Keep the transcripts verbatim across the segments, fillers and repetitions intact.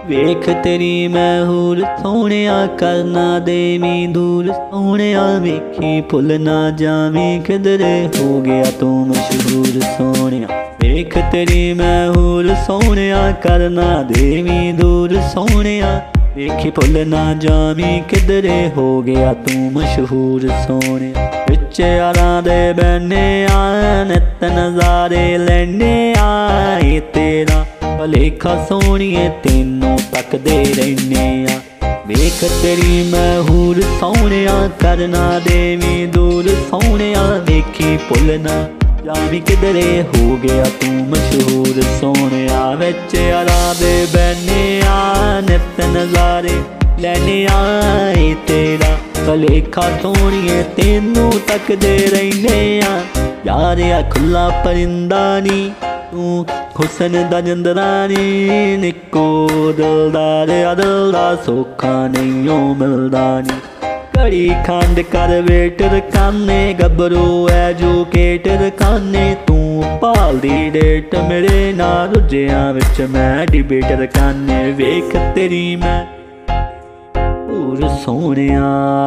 ਵੇਖ ਤੇਰੀ ਮੈਂ ਹੂਰ ਸੋਹਣਿਆ ਕਰਨਾ ਦੇਵੀਂ ਦੂਰ ਸੋਹਣਿਆ ਵੇਖੀ ਭੁੱਲ ਨਾ ਜਾਵੀਂ ਕਿਧਰੇ ਹੋ ਗਿਆ ਤੂੰ ਮਸ਼ਹੂਰ ਸੋਹਣਿਆ ਵੇਖ ਤੇਰੀ ਮੈਂ ਹੂਰ ਸੋਹਣਿਆ ਕਰਨਾ ਦੇਵੀਂ ਦੂਰ ਸੋਹਣਿਆ ਵੇਖੀ ਭੁੱਲ ਨਾ ਜਾਵੀਂ ਕਿਧਰੇ ਹੋ ਗਿਆ ਤੂੰ ਮਸ਼ਹੂਰ ਸੋਹਣਿਆ ਵਿੱਚ ਯਾਰਾਂ ਦੇ ਬਹਿਨੇ ਆ ਨਿੱਤ ਨਜ਼ਾਰੇ ਲੈਨੇ ਆ ਇਹ ਤੇਰਾ ਭਲੇਖਾ ਸੋਹਣੀਏ ਤੈਨੂੰ ਤੱਕਦੇ ਰਹਿੰਨੇ ਆ ਵੇਖ ਤੇਰੀ ਮੈਂ ਹੂਰ ਸੋਹਣਿਆ ਕਰਨਾ ਦੇਵੀਂ ਦੂਰ ਸੋਹਣਿਆ ਵੇਖੀ ਭੁੱਲ ਨਾ ਜਾਵੀਂ ਕਿਧਰੇ ਹੋ ਗਿਆ ਤੂੰ ਮਸ਼ਹੂਰ ਸੋਹਣਿਆ ਵਿੱਚ ਯਾਰਾਂ ਦੇ ਬਹਿਨੇ ਆ ਨਿੱਤ ਨਜ਼ਾਰੇ ਲੈਨੇ ਆ ਇਹ ਤੇਰਾ ਭਲੇਖਾ ਸੋਹਣੀਏ ਤੈਨੂੰ ਤੱਕਦੇ ਰਹਿੰਨੇ ਆ ਯਾਰਿਆ ਖੁੱਲਾ ਪਰਿੰਦਾ ਨੀ ਤੂੰ ਹੁਸਨ ਦਾ ਜੰਦਰਾਨੀ ਨਿੱਕੋ ਦਿਲਦਾਰ ਦਿਲ ਦਾ ਸੌਖਾ ਨਹੀਂ ਓ ਮਿਲਦਾ ਨੀ ਘੜੀ ਖੰਡ ਕਰ ਵੇਟਰ ਕਾਨੇ ਗੱਭਰੂ ਐਜੂਕੇਟਰ ਕਾਨੇ ਤੂੰ ਭਾਲਦੀ ਡੇਟ ਮੇਰੇ ਨਾਲ ਰੁੱਝਿਆਂ ਵਿੱਚ ਮੈਂ ਡਿਬੇਟਰ ਕਾਨੇ ਵੇਖ ਤੇਰੀ ਮੈਂ ਹੂਰ ਸੋਹਣਿਆ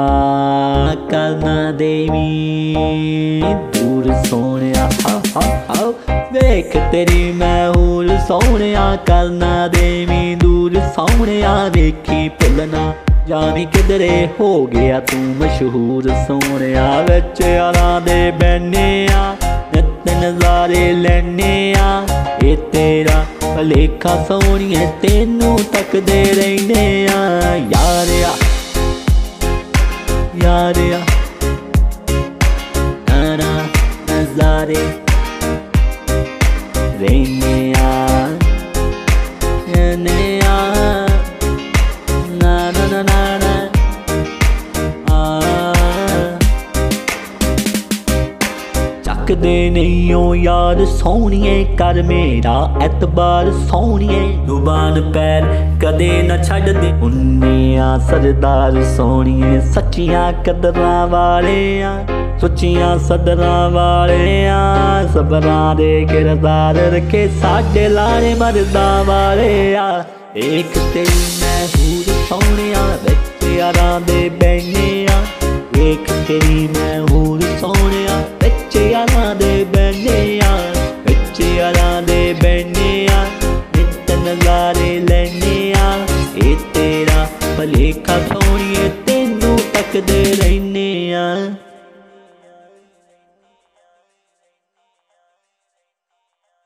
ਕਰਨਾ ਦੇਵੀਂ ਦੂਰ ਸੋਹਣਿਆ ਹਾ ਹਾ ਹਾ ਵੇਖ ਤੇਰੀ ਮੈਂ ਹੂਰ ਸੋਹਣਿਆ ਕਰਨਾ ਦੇਵੀਂ ਦੂਰ ਸੋਹਣਿਆ ਵੇਖੀ ਭੁੱਲ ਨਾ ਜਾਵੀਂ ਕਿਧਰੇ ਹੋ ਗਿਆ ਤੂੰ ਮਸ਼ਹੂਰ ਸੋਹਣਿਆ ਵਿੱਚ ਯਾਰਾਂ ਦੇ ਬਹਿਨੇ ਆ ਨਿੱਤ ਨਜ਼ਾਰੇ ਲੈਨੇ ਆ ਇਹ ਤੇਰਾ ਭਲੇਖਾ ਸੋਹਣੀਏ ਤੈਨੂੰ ਤੱਕਦੇ ਰਹਿੰਦੇ ਆ ਯਾਰਿਆ ਯਾਰਿਆ ਨਾਨਾ ਨਜ਼ਾਰੇ ਰਹਿੰਦੇ ਆ ਰਹਿੰਦੇ ਆ ਨਾ ਨਾ ਨਾ ਨਾ ਨਾ ਆ ਚੱਕਦੇ ਨਹੀਂ ਓ ਯਾਰ ਸੋਹਣੀਏ ਕਰ ਮੇਰਾ ਐਤਬਾਰ ਸੋਹਣੀਏ ਜ਼ੁਬਾਨ ਪੈਰ ਕਦੇ ਨਾ ਛੱਡਦੇ ਹੁੰਨੇ ਆ ਸਰਦਾਰ ਸੋਹਣੀਏ ਸੱਚੀਆਂ ਕਦਰਾਂ ਵਾਲੇ ਆ ਸੁੱਚੀਆਂ ਸਦਰਾਂ ਵਾਲੇ ਆ ਸਬਰਾਂ ਦੇ ਕਿਰਦਾਰ ਰੱਖੇ ਸਾਡੇ ਲਾਰੇ ਮਰਦਾਂ ਵਾਲੇ ਆ ਵੇਖ ਤੇਰੀ ਮੈਂ ਹੂਰ ਸੋਹਣਿਆ ਵਿੱਚ ਯਾਰਾਂ ਦੇ ਬਹਿਨੇ ਆ ਵੇਖ ਤੇਰੀ ਮੈਂ ਹੂਰ ਸੋਹਣਿਆ ਵਿੱਚ ਯਾਰਾਂ ਦੇ ਬਹਿਨੇ ਆ ਵਿੱਚ ਯਾਰਾਂ ਦੇ ਬਹਿਨੇ ਆ ਨਿੱਤ ਨਜ਼ਾਰੇ ਲੈਨੇ ਆ ਇਹ ਤੇਰਾ ਭਲੇਖਾ ਸੋਹਣੀਏ ਤੈਨੂੰ ਤੱਕਦੇ ਰਹਿੰਨੇ ਆ।